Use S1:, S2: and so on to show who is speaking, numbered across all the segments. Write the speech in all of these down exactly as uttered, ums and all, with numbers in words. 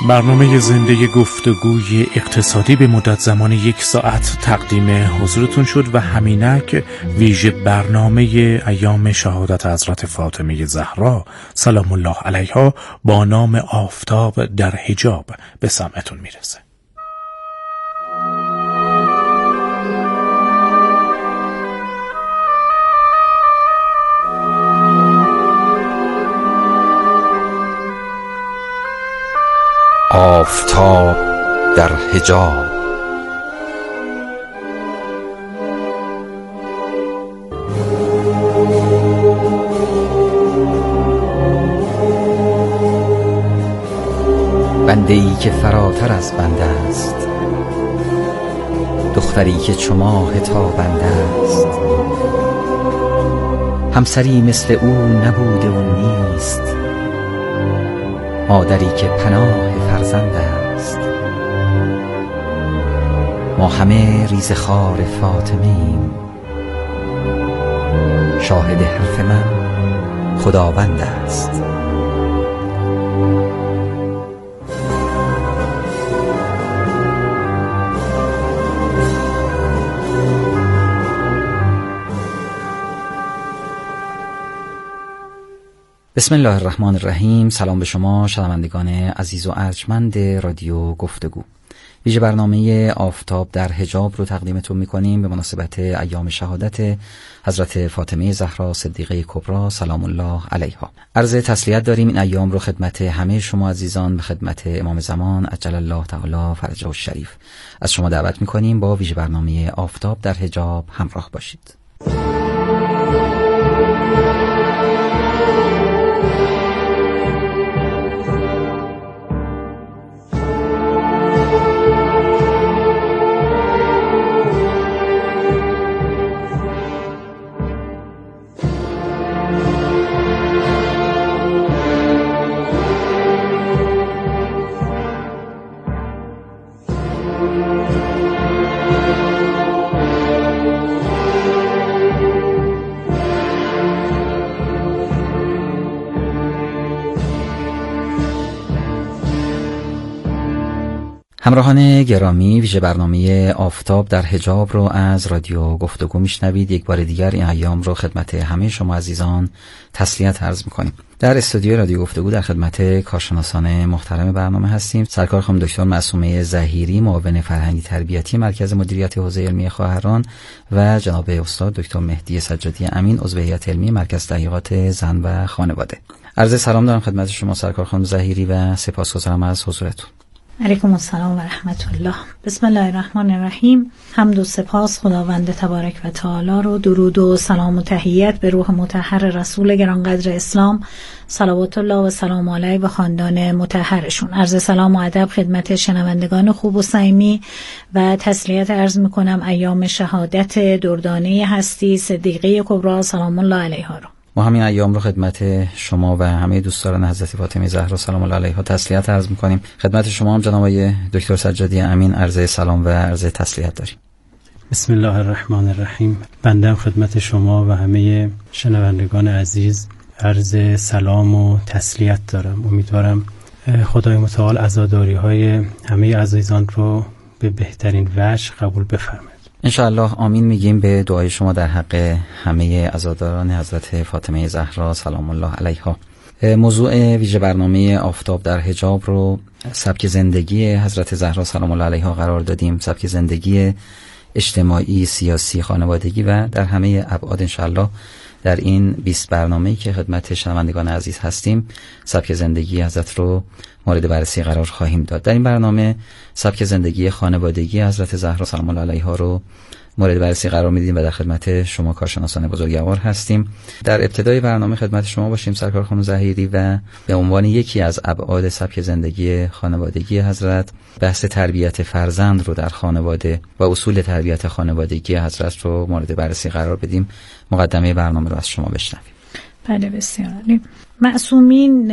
S1: برنامه زنده گفتگوی اقتصادی به مدت زمان یک ساعت تقدیم حضورتون شد و همینک ویژه برنامه ایام شهادت حضرت فاطمه زهرا سلام الله علیها با نام آفتاب در حجاب به سمعتون میرسه.
S2: آفتاب در حجاب. بنده ای که فراتر از بنده است، دختری که چو ماه تابنده است، همسری مثل او نبوده و نیست، مادری که پناه فرزند است. ما همه ریزه خار فاطمه ایم، شاهد حرف من خداوند است. بسم الله الرحمن الرحیم. سلام به شما شنوندگان عزیز و ارجمند رادیو گفتگو. ویژه برنامه آفتاب در حجاب رو تقدیمتون میکنیم به مناسبت ایام شهادت حضرت فاطمه زهرا صدیقه کبری سلام الله علیها. عرض تسلیت داریم این ایام رو خدمت همه شما عزیزان، به خدمت امام زمان عجل الله تعالی فرجه الشریف از شما دعوت میکنیم با ویژه برنامه آفتاب در حجاب همراه باشید. همراهان گرامی، ویژه برنامه آفتاب در حجاب رو از رادیو گفتگو میشنوید. یک بار دیگر این ایام رو خدمت همه شما عزیزان تسلیت عرض میکنیم. در استودیو رادیو گفتگو در خدمت کارشناسان محترم برنامه هستیم. سرکار خانم دکتر معصومه ظهیری، معاون فرهنگی تربیتی مرکز مدیریت حوزه علمی خواهران، و جناب استاد دکتر مهدی سجادی امین، عضو هیئت علمی مرکز تحقیقات زن و خانواده. عرض سلام دارم خدمت شما سرکار خانم ظهیری و سپاسگزارم از حضورتون.
S3: علیکم السلام و رحمت الله. بسم الله الرحمن الرحیم. حمد و سپاس خداوند تبارک و تعالی رو، درود و سلام و تحیت به روح مطهر رسول گرانقدر اسلام صلوات الله و سلام علیه و خاندان مطهرشون. عرض سلام و ادب خدمت شنوندگان خوب و صمیمی و تسلیت عرض میکنم ایام شهادت دردانه هستی صدیقه کبری سلام الله علیها رو.
S2: ما همین ایام رو خدمت شما و همه دوستداران حضرت فاطمه زهرا سلام الله علیها تسلیت عرض می‌کنیم. خدمت شما هم جناب آقای دکتر سجادی امین عرض سلام و عرض تسلیت داریم.
S4: بسم الله الرحمن الرحیم. بنده خدمت شما و همه شنوندگان عزیز عرض سلام و تسلیت دارم. امیدوارم خدای متعال عزاداری‌های همه عزیزان رو به بهترین وجه قبول بفرماید.
S2: انشاءالله آمین میگیم به دعای شما در حق همه عزاداران حضرت فاطمه زهرا سلام الله علیها. موضوع ویژه برنامه آفتاب در حجاب رو سبک زندگی حضرت زهرا سلام الله علیها قرار دادیم. سبک زندگی اجتماعی، سیاسی، خانوادگی و در همه ابعاد انشاءالله در این بیست برنامه‌ای که خدمت شنوندگان عزیز هستیم سبک زندگی حضرت رو مورد بررسی قرار خواهیم داد. در این برنامه سبک زندگی خانوادگی حضرت زهرا سلام الله علیها رو مورد بررسی قرار میدیم و در خدمت شما کارشناسان بزرگوار هستیم. در ابتدای برنامه خدمت شما باشیم سرکار خانم ظهیری و به عنوان یکی از ابعاد سبک زندگی خانوادگی حضرت بحث تربیت فرزند رو در خانواده و اصول تربیت خانوادگی حضرت رو مورد بررسی قرار بدیم. مقدمه برنامه رو از شما بشنویم.
S3: بله بسیار عالی. معصومین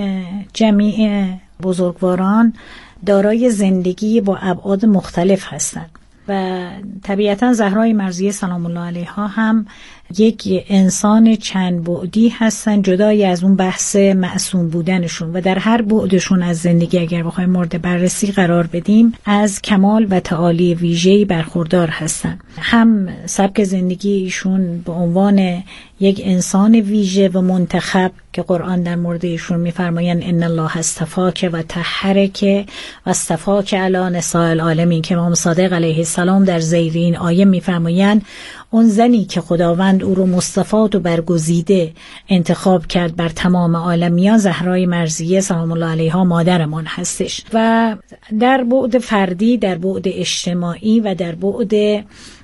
S3: جمیع بزرگواران دارای زندگی با ابعاد مختلف هستند و طبیعتا زهرای مرضیه سلام الله علیها هم یک انسان چند بعدی هستن، جدای از اون بحث معصوم بودنشون، و در هر بعدشون از زندگی اگر بخوایم مورد بررسی قرار بدیم از کمال و تعالی ویژه‌ای برخوردار هستن. هم سبک زندگی ایشون به عنوان یک انسان ویژه و منتخب که قرآن در مورد ایشون میفرمایند ان الله اصطفاک و طهرک و اصطفاک علی نساء العالمین، که امام صادق علیه السلام در ذیل این آیه میفرمایند اون زنی که خداوند او رو مصطفات و برگزیده انتخاب کرد بر تمام عالمیان، زهرای مرضیه سلام الله علیها مادرمان هستش. و در بعد فردی، در بعد اجتماعی و در بعد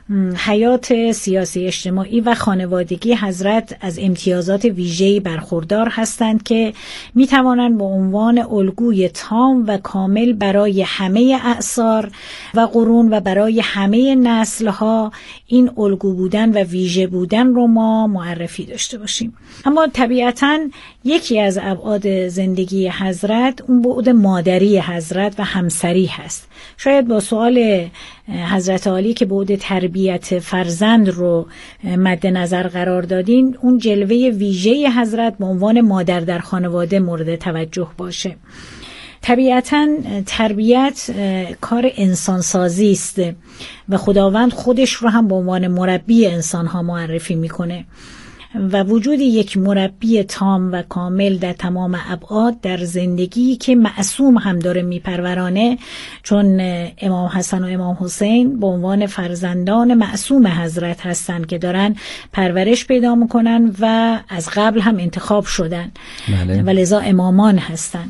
S3: حیات سیاسی اجتماعی و خانوادگی حضرت از امتیازات ویژه‌ای برخوردار هستند که می توانند به عنوان الگوی تام و کامل برای همه اعصار و قرون و برای همه نسل‌ها این الگو بودن و ویژه بودن رو ما معرفی داشته باشیم. اما طبیعتاً یکی از ابعاد زندگی حضرت اون بعد مادری حضرت و همسری هست. شاید با سوال حضرت عالی که بعد تربیت فرزند رو مد نظر قرار دادین، اون جلوه ویژه حضرت به عنوان مادر در خانواده مورد توجه باشه. طبیعتاً تربیت کار انسانسازی است و خداوند خودش رو هم به عنوان مربی انسان‌ها معرفی میکنه و وجود یک مربی تام و کامل در تمام ابعاد در زندگی که معصوم هم داره میپرورانه، چون امام حسن و امام حسین به عنوان فرزندان معصوم حضرت هستند که دارن پرورش پیدا میکنن و از قبل هم انتخاب شدن و لذا امامان هستن.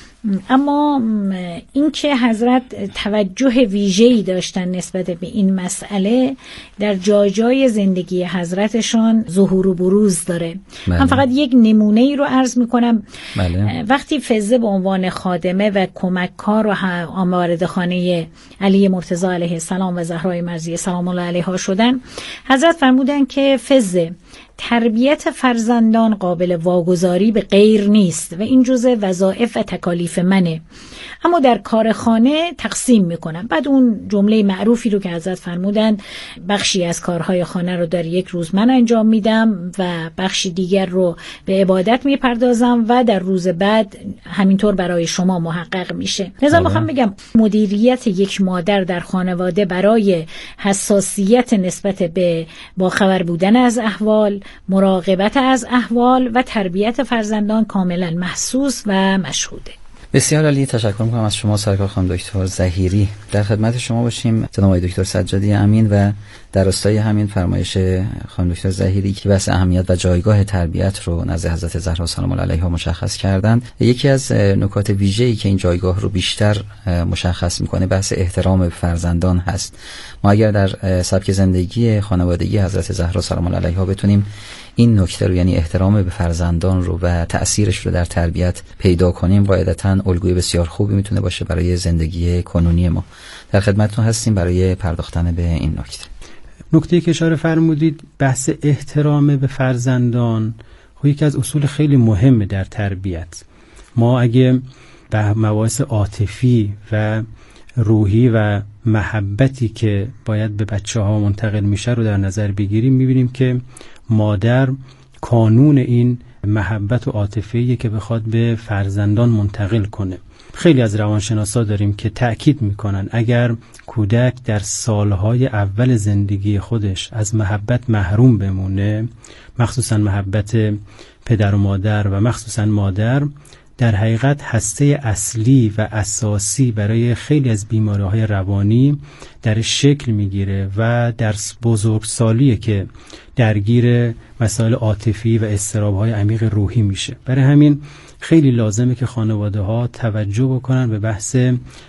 S3: اما اینکه حضرت توجه ویژه‌ای داشتن نسبت به این مسئله در جای جای زندگی حضرتشان ظهور و بروز داره. بله. من فقط یک نمونه ای رو عرض میکنم. بله. وقتی فزه به عنوان خادمه و کمککار و آمارد خانه علی مرتضی علیه السلام و زهرای مرضیه سلام الله علیها شدن، حضرت فرمودن که فزه تربیت فرزندان قابل واگذاری به غیر نیست و این جزء وظایف و تکالیف منه، اما در کار خانه تقسیم میکنم. بعد اون جمله معروفی رو که حضرت فرمودن بخشی از کارهای خانه رو در یک روز من انجام میدم و بخشی دیگر رو به عبادت میپردازم و در روز بعد همینطور برای شما محقق میشه. لذا میخوام بگم مدیریت یک مادر در خانواده برای حساسیت نسبت به باخبر بودن از احوال، مراقبت از احوال و تربیت فرزندان کاملا محسوس و مشهوده.
S2: بسیار عالی، تشکر میکنم از شما سرکار خانم دکتر ظهیری. در خدمت شما باشیم جناب آقای دکتر سجادی امین و در راستای همین فرمایش خانم دکتر ظهیری که بحث اهمیت و جایگاه تربیت رو نزد حضرت زهرا سلام الله علیها مشخص کردند، یکی از نکات ویژه‌ای که این جایگاه رو بیشتر مشخص میکنه بحث احترام به فرزندان هست. ما اگر در سبک زندگی خانوادگی حضرت زهرا سلام الله علیها بتونیم این نکته رو، یعنی احترام به فرزندان رو و تأثیرش رو در تربیت پیدا کنیم، قاعدتاً الگوی بسیار خوبی میتونه باشه برای زندگی کنونی ما. در خدمتتون هستیم برای پرداختن به این نکته.
S4: نکته که اشاره فرمودید بحث احترام به فرزندان خب یکی از اصول خیلی مهمه در تربیت. ما اگه به مباحث عاطفی و روحی و محبتی که باید به بچه ها منتقل میشه رو در نظر بگیریم، میبینیم که مادر کانون این محبت و عاطفه‌ای که بخواد به فرزندان منتقل کنه. خیلی از روانشناسا داریم که تأکید میکنن اگر کودک در سالهای اول زندگی خودش از محبت محروم بمونه، مخصوصا محبت پدر و مادر و مخصوصا مادر، در حقیقت هسته اصلی و اساسی برای خیلی از بیماری‌های روانی در شکل میگیره و در بزرگسالیه که درگیر مسائل عاطفی و اضطراب‌های عمیق روحی میشه. برای همین خیلی لازمه که خانواده‌ها توجه بکنن به بحث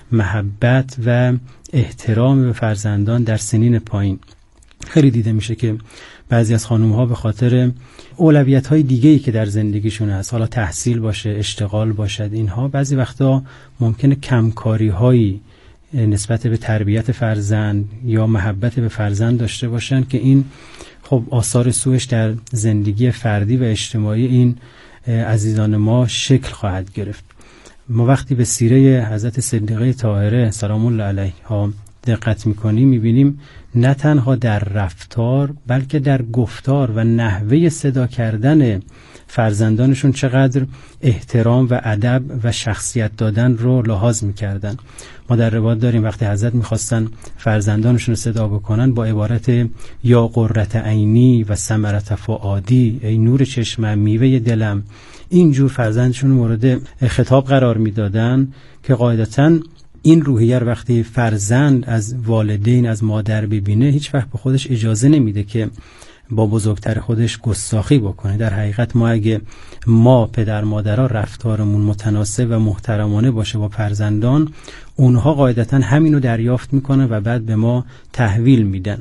S4: محبت و احترام به فرزندان در سنین پایین. خیلی دیده میشه که بعضی از خانم‌ها به خاطر اولویت‌های دیگه‌ای که در زندگیشون هست، حالا تحصیل باشه، اشتغال باشد، اینها بعضی وقتا ممکنه کمکاری‌هایی نسبت به تربیت فرزند یا محبت به فرزند داشته باشن که این خب آثار سوءش در زندگی فردی و اجتماعی این عزیزان ما شکل خواهد گرفت. ما وقتی به سیره حضرت صدیقه طاهره سلام الله علیها دقت میکنیم میبینیم نه تنها در رفتار بلکه در گفتار و نحوه صدا کردن فرزندانشون چقدر احترام و ادب و شخصیت دادن رو لحاظ میکردن. ما در روایت داریم وقتی حضرت میخواستن فرزندانشون رو صدا بکنن با عبارت یا قرة عینی و ثمرة فؤادی، ای نور چشمم، میوه دلم، اینجور فرزندشون مورد خطاب قرار میدادن که قاعدتاً این روحیه وقتی فرزند از والدین از مادر ببینه هیچ وقت به خودش اجازه نمیده که با بزرگتر خودش گستاخی بکنه. در حقیقت ما اگه ما پدر مادرها رفتارمون متناسب و محترمانه باشه با فرزندان، اونها قاعدتاً همینو دریافت میکنن و بعد به ما تحویل میدن.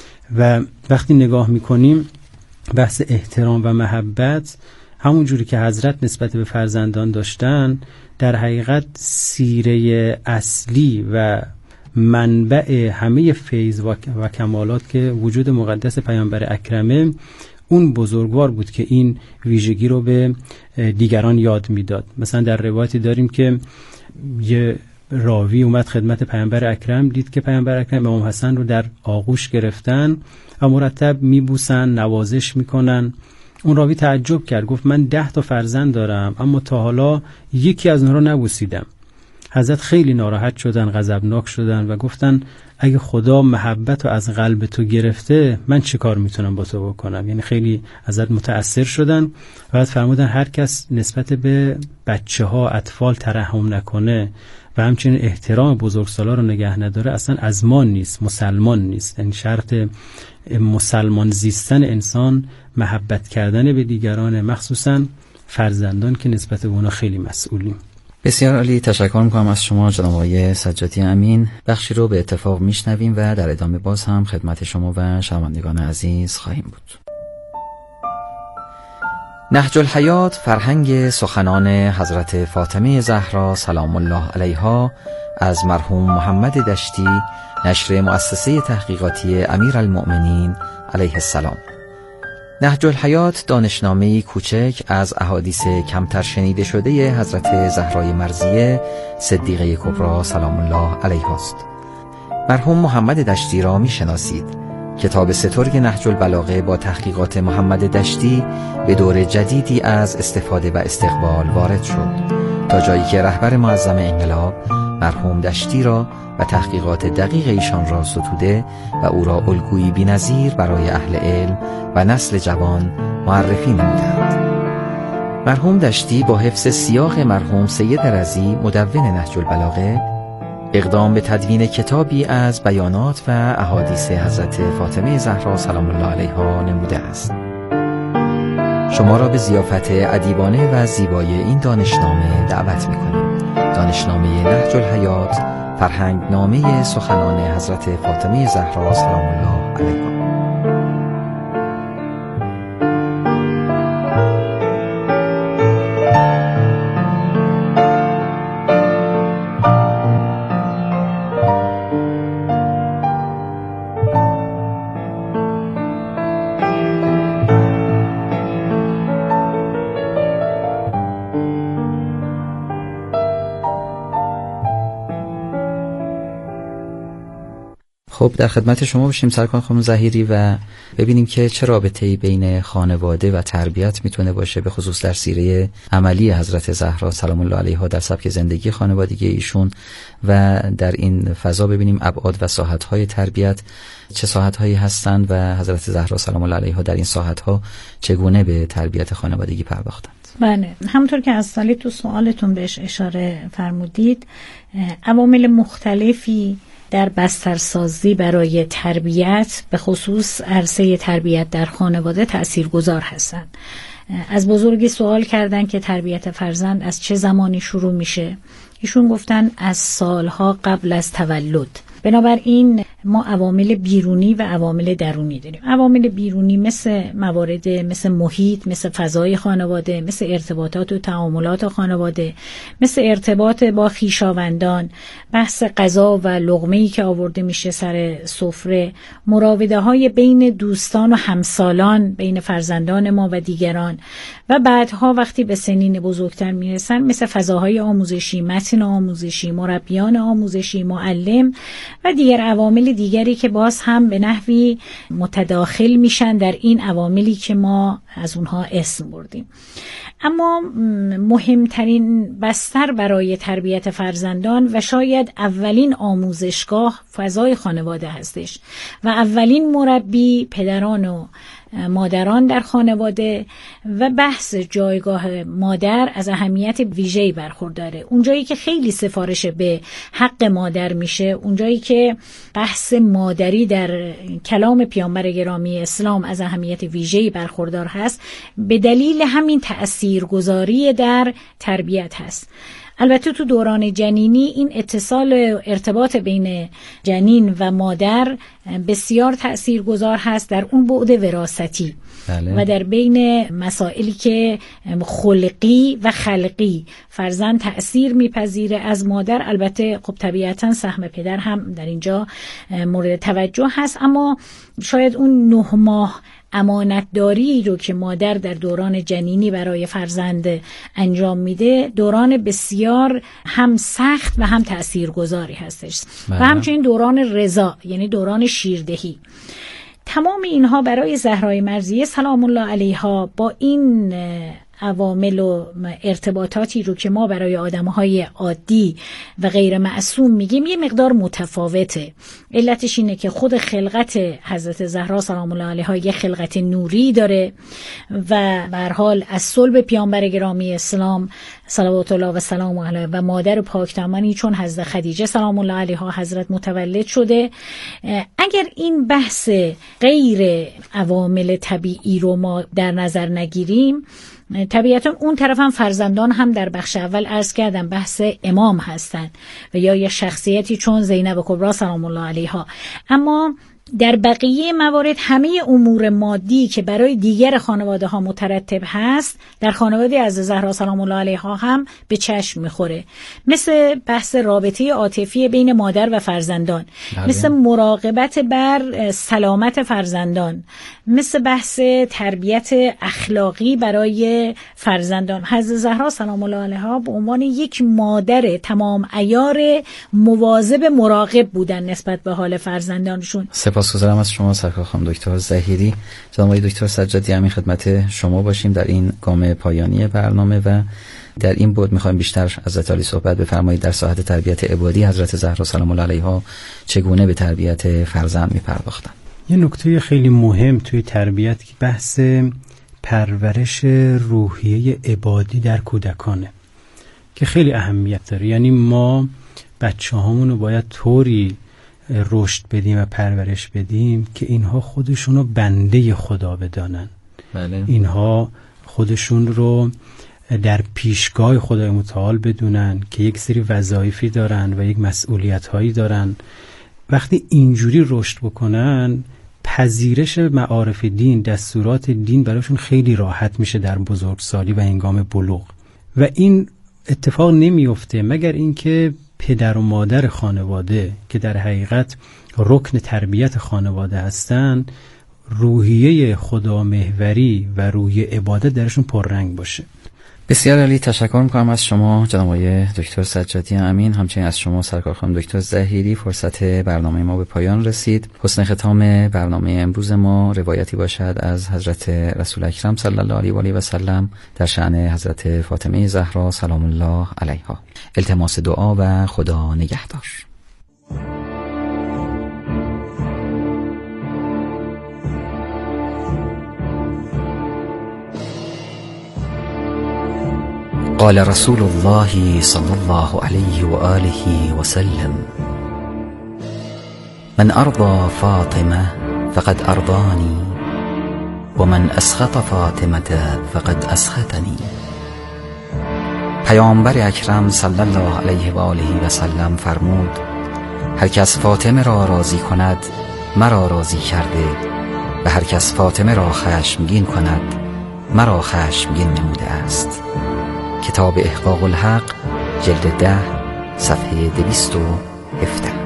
S4: و وقتی نگاه میکنیم بحث احترام و محبت همون جوری که حضرت نسبت به فرزندان داشتن، در حقیقت سیره اصلی و منبع همه فیض و کمالات که وجود مقدس پیامبر اکرمه، اون بزرگوار بود که این ویژگی رو به دیگران یاد میداد. مثلا در روایتی داریم که یه راوی اومد خدمت پیامبر اکرم، دید که پیامبر اکرم امام حسن رو در آغوش گرفتن و مرتب میبوسن، نوازش میکنن. اون راوی تعجب کرد، گفت من ده تا فرزند دارم اما تا حالا یکی از اونها رو نبوسیدم. حضرت خیلی ناراحت شدن، غضبناک شدن و گفتن اگه خدا محبت رو از قلب تو گرفته من چه کار میتونم با تو بکنم؟ یعنی خیلی حضرت متأثر شدن و بعد فرمودن هر کس نسبت به بچه ها اطفال ترحم نکنه و همچنین احترام بزرگسالا رو نگه نداره اصلا از ما نیست، مسلمان نیست. این شرط مسلمان زیستن انسان محبت کردن به دیگران، مخصوصا فرزندان که نسبت به اونا خیلی مسئولیم.
S2: بسیار عالی، تشکر میکنم از شما جناب آقای سجادی امین. بخشی رو به اتفاق میشنویم و در ادامه باز هم خدمت شما و شنوندگان عزیز خواهیم بود. نهج الحیات فرهنگ سخنان حضرت فاطمه زهرا سلام الله علیها از مرحوم محمد دشتی، نشر مؤسسه تحقیقاتی امیرالمؤمنین علیه السلام. نهج الحیات دانشنامه‌ای کوچک از احادیث کمتر شنیده شده حضرت زهرای مرضیه صدیقه کبری سلام الله علیها است. مرحوم محمد دشتی را می شناسید. کتاب سترگ نهج البلاغه با تحقیقات محمد دشتی به دور جدیدی از استفاده و استقبال وارد شد، تا جایی که رهبر معظم انقلاب مرحوم دشتی را و تحقیقات دقیق ایشان را ستوده و او را الگویی بی‌نظیر برای اهل علم و نسل جوان معرفی نمودند. مرحوم دشتی با حفظ سیاق مرحوم سید رضی مدون نهج البلاغه اقدام به تدوین کتابی از بیانات و احادیث حضرت فاطمه زهرا سلام الله علیها نموده است. شما را به ضیافت ادیبانه و زیبای این دانشنامه دعوت می‌کنیم. دانشنامه نهج الحیات، فرهنگ نامه سخنان حضرت فاطمه زهرا سلام الله علیها. خب در خدمت شما باشیم سرکار خانم ظهیری و ببینیم که چه رابطه‌ای بین خانواده و تربیت میتونه باشه، به خصوص در سیره عملی حضرت زهرا سلام الله علیها در سبک زندگی خانوادگی ایشون و در این فضا ببینیم ابعاد و ساحت‌های تربیت چه ساحت‌هایی هستند و حضرت زهرا سلام الله علیها در این ساحت‌ها چگونه به تربیت خانوادگی پرداختند.
S3: بله، همونطور که از سالی تو سوالتون بهش اشاره فرمودید، عوامل مختلفی در بسترسازی برای تربیت به خصوص عرصه تربیت در خانواده تأثیرگذار هستند. از بزرگی سوال کردن که تربیت فرزند از چه زمانی شروع میشه؟ ایشون گفتن از سالها قبل از تولد. بنابراین ما عوامل بیرونی و عوامل درونی داریم. عوامل بیرونی مثل موارد مثل محیط، مثل فضای خانواده، مثل ارتباطات و تعاملات خانواده، مثل ارتباط با خویشاوندان، بحث غذا و لقمه‌ای که آورده میشه سر سفره، مراوده های بین دوستان و همسالان، بین فرزندان ما و دیگران، و بعدها وقتی به سنین بزرگتر میرسن مثل فضاهای آموزشی، متن معلمین آموزشی، مربیان آموزشی، معلم و دیگر عوامل دیگری که باز هم به نحوی متداخل میشن در این عواملی که ما از اونها اسم بردیم. اما مهمترین بستر برای تربیت فرزندان و شاید اولین آموزشگاه فضای خانواده هستش و اولین مربی پدران و مادران در خانواده و بحث جایگاه مادر از اهمیت ویژه‌ای برخورداره. اونجایی که خیلی سفارش به حق مادر میشه، اونجایی که بحث مادری در کلام پیامبر گرامی اسلام از اهمیت ویژه‌ای برخوردار هست، به دلیل همین تأثیرگذاری در تربیت هست. البته تو دوران جنینی این اتصال و ارتباط بین جنین و مادر بسیار تأثیرگذار هست در اون بعد وراثتی
S2: بله. و
S3: در بین مسائلی که خلقی و خلقی فرزند تأثیر میپذیره از مادر. البته خب طبیعتا سهم پدر هم در اینجا مورد توجه هست، اما شاید اون نه ماه امانتداری رو که مادر در دوران جنینی برای فرزند انجام میده دوران بسیار هم سخت و هم تأثیرگذاری هستش بله. و همچنین دوران رضا، یعنی دوران شیردهی. تمام اینها برای زهرای مرضیه سلام الله علیها با این عوامل و ارتباطاتی رو که ما برای آدمهای عادی و غیر معصوم میگیم یه مقدار متفاوته. علتش اینه که خود خلقت حضرت زهرا سلام الله علیها یه خلقت نوری داره و به هر حال از صلب پیامبر گرامی اسلام صلوات الله و سلام علیه و مادر پاکدامنی چون حضرت خدیجه سلام الله علیها حضرت متولد شده. اگر این بحث غیر عوامل طبیعی رو ما در نظر نگیریم، طبیعتا اون طرف هم فرزندان هم در بخش اول عرض کردم بحث امام هستن و یا یه شخصیتی چون زینب کبرا سلام الله علیها. اما در بقیه موارد همه امور مادی که برای دیگر خانواده ها مترتب هست در خانواده از زهرا سلام الله علیها هم به چشم میخوره، مثل بحث رابطه عاطفی بین مادر و فرزندان بله. مثل مراقبت بر سلامت فرزندان، مثل بحث تربیت اخلاقی برای فرزندان. حضرت زهرا سلام الله علیها به عنوان یک مادر تمام عیار مواظب مراقب بودن نسبت به حال فرزندانشون.
S2: سپاسگزارم از شما سرکار خانم دکتر ظهیری. جناب آقای دکتر سجادی همین خدمت شما باشیم در این گام پایانی برنامه و در این بود میخوایم بیشتر از عالی صحبت بفرمایید در ساحت تربیت عبادی حضرت زهرا سلام الله علیها چگونه به تربیت فرزند میپرداختن.
S4: یه نکته خیلی مهم توی تربیت که بحث پرورش روحیه عبادی در کودکانه که خیلی اهمیت داره. یعنی ما بچه هامون رو باید طوری رشد بدیم و پرورش بدیم که اینها خودشون رو بنده خدا بدانن
S2: بله.
S4: اینها خودشون رو در پیشگاه خدای متعال بدونن که یک سری وظایفی دارن و یک مسئولیت هایی دارن. وقتی اینجوری رشد بکنن پذیرش معارف دین، دستورات دین براشون خیلی راحت میشه در بزرگسالی و هنگام بلوغ. و این اتفاق نمیفته مگر اینکه پدر و مادر خانواده که در حقیقت رکن تربیت خانواده هستن روحیه خدامحوری و روحیه عبادت درشون پررنگ باشه.
S2: بسیار عالی، تشکر میکنم از شما جناب آقای دکتر سجادی امین، همچنین از شما سرکار خانم دکتر ظهیری. فرصت برنامه ما به پایان رسید. حسن ختام برنامه امروز ما روایتی باشد از حضرت رسول اکرم صلی الله علیه و آله و سلم در شأن حضرت فاطمه زهرا سلام الله علیها. التماس دعا و خدا نگهدار. قال رسول الله صلى الله عليه وآله وسلم من أرضى فاطمة فقد أرضاني ومن أسخط فاطمة فقد أسخطني. پیامبر اکرم صلی الله علیه و آله و سلم فرمود هر کس فاطمه را راضی کند مرا راضی کرده و هر کس فاطمه را خشمگین کند مرا خشمگین نموده است. کتاب احقاق الحق جلد ده صفحه دویست و هفده.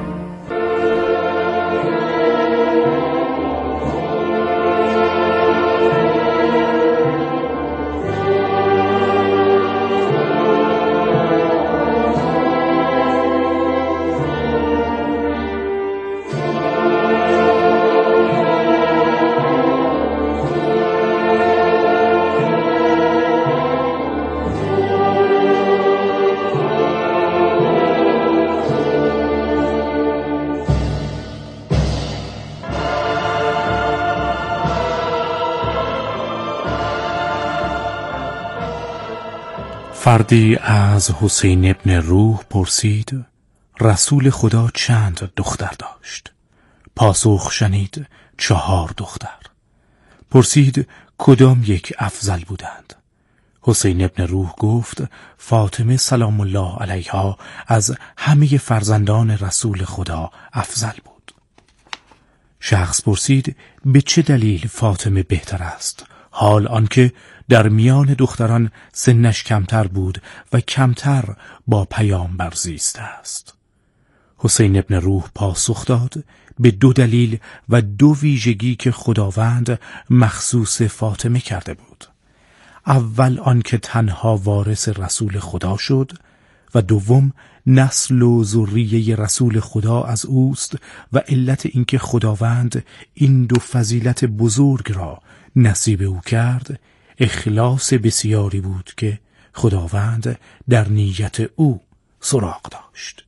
S1: فردی از حسین ابن روح پرسید رسول خدا چند دختر داشت؟ پاسخ شنید چهار دختر. پرسید کدام یک افضل بودند؟ حسین ابن روح گفت فاطمه سلام الله علیها از همه فرزندان رسول خدا افضل بود. شخص پرسید به چه دلیل فاطمه بهتر است، حال آنکه در میان دختران سنش کمتر بود و کمتر با پیامبر زیسته است؟ حسین ابن روح پاسخ داد به دو دلیل و دو ویژگی که خداوند مخصوص فاطمه کرده بود. اول آن که تنها وارث رسول خدا شد و دوم نسل و ذریه رسول خدا از اوست و علت اینکه خداوند این دو فضیلت بزرگ را نصیب او کرد اخلاص بسیاری بود که خداوند در نیت او سراغ داشت.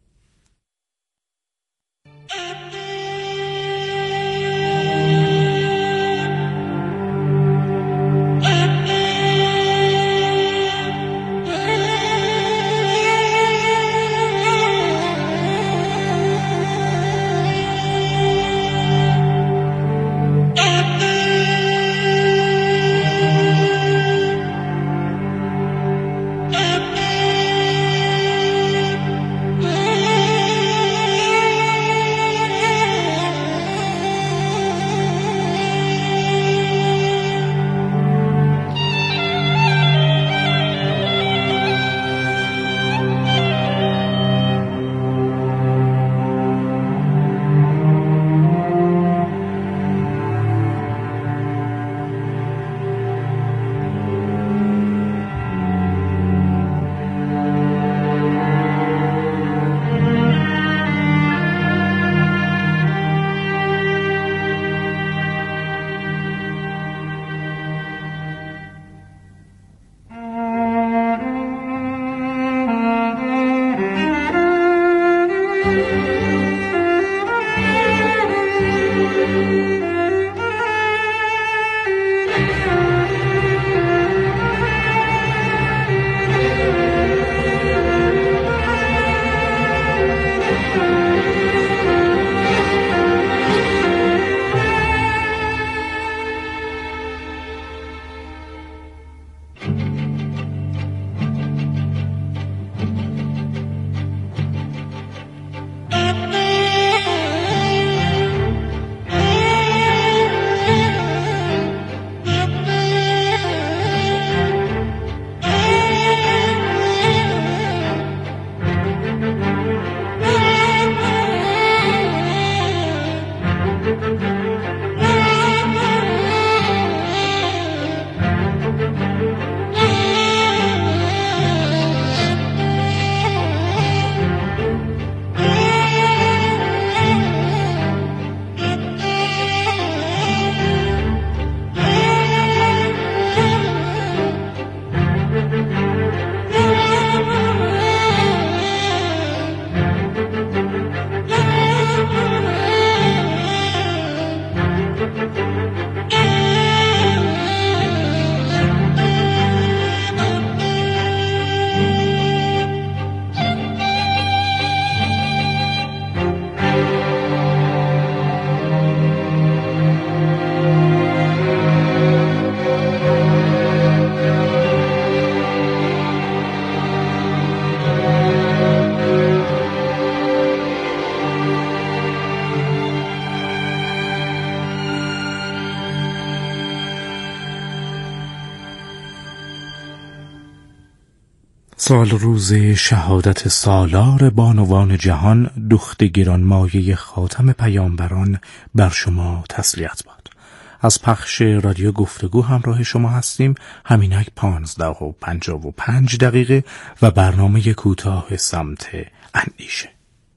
S1: سال روز شهادت سالار بانوان جهان دخت گرانمایه خاتم پیامبران بر شما تسلیت باد. از پخش رادیو گفتگو همراه شما هستیم. همینک پانزده و پنجاه و پنج دقیقه و برنامه کوتاه سمت اندیشه.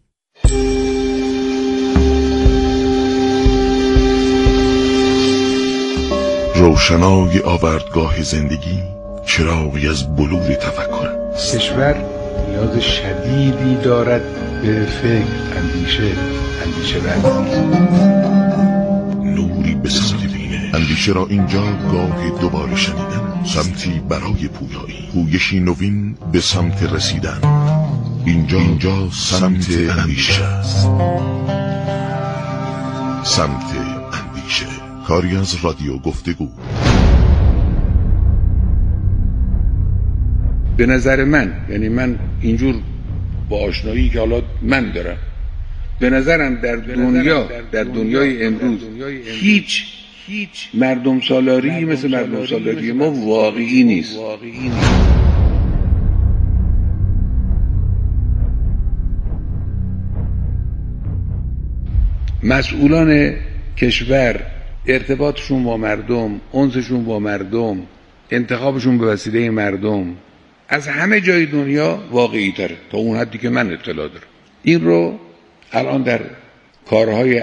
S5: روشنای آوردگاه زندگی، چراغی از بلور تفکر.
S6: کشور نیاز شدیدی دارد به فکر، اندیشه، اندیشه ورزی.
S5: نوری به سمت بینه اندیشه را اینجا گاه دوباره شنیدن، سمتی برای پویایی، پویشی نوین به سمت رسیدن. اینجا اینجا سمت اندیشه است. سمت اندیشه، کاری از رادیو گفتگو.
S6: به نظر من، یعنی من اینجور با آشنایی که حالا من دارم، به نظرم در دنیا، در دنیای امروز هیچ هیچ مردم سالاری مثل مردم سالاری ما واقعی نیست. مسئولان کشور ارتباطشون با مردم، انسشون با مردم، انتخابشون به وسیله مردم از همه جای دنیا واقعی تره تا اون حدی که من اطلاع دارم. این رو الان در کارهای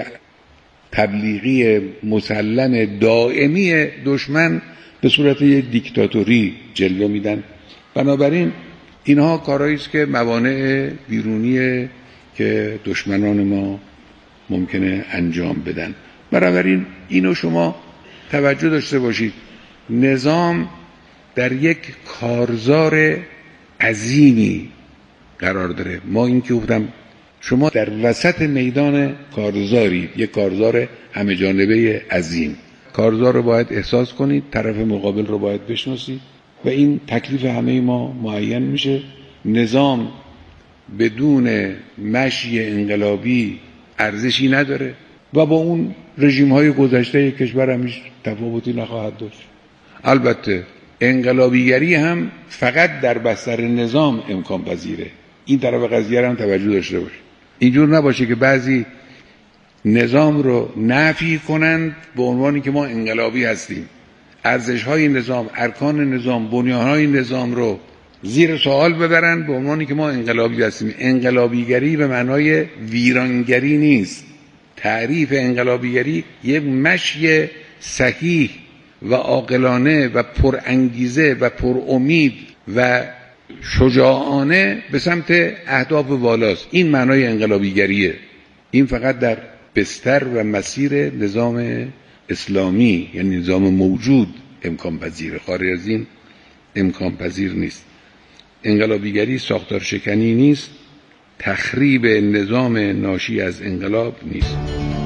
S6: تبلیغی مسلم دائمی دشمن به صورت یک دیکتاتوری جلوه میدن. بنابراین اینها کارهایی است که موانع بیرونیه که دشمنان ما ممکنه انجام بدن. بنابراین اینو شما توجه داشته باشید، نظام در یک کارزار عظیمی قرار داره. ما این که گفتم شما در وسط میدان کارزاری، یک کارزار همه جانبه عظیم، کارزار رو باید احساس کنید، طرف مقابل رو باید بشناسید و این تکلیف همه ما معین میشه. نظام بدون مشی انقلابی ارزشی نداره و با اون رژیم های گذشته کشور هم هیچ تفاوتی نخواهد داشت. البته انقلابیگری هم فقط در بستر نظام امکان پذیره. این طرف قضیه هم توجه داشته باشه. اینجور نباشه که بعضی نظام رو نفی کنند به عنوانی که ما انقلابی هستیم، ارزش های نظام، ارکان نظام، بنیان های نظام رو زیر سوال ببرند به عنوانی که ما انقلابی هستیم. انقلابیگری به معنای ویرانگری نیست. تعریف انقلابیگری یک مشی صحیح و عاقلانه و پر انگیزه و پر امید و شجاعانه به سمت اهداف والاست. این معنای انقلابیگریه. این فقط در بستر و مسیر نظام اسلامی، یعنی نظام موجود، امکان پذیره. خارج از این امکان پذیر نیست. انقلابیگری ساختار شکنی نیست، تخریب نظام ناشی از انقلاب نیست.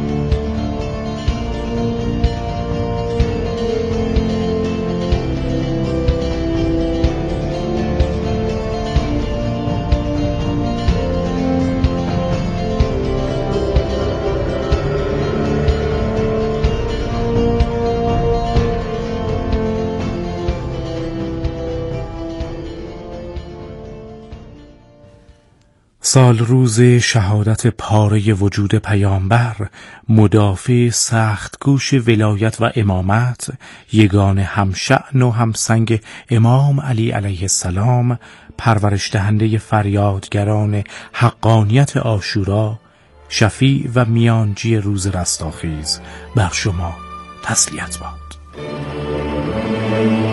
S1: سال روز شهادت پاره وجود پیامبر، مدافع سختگوش ولایت و امامت، یگان همشأن و همسنگ امام علی علیه السلام، پرورش دهنده فریادگران حقانیت عاشورا، شفیع و میانجی روز رستاخیز، بر شما تسلیت باد.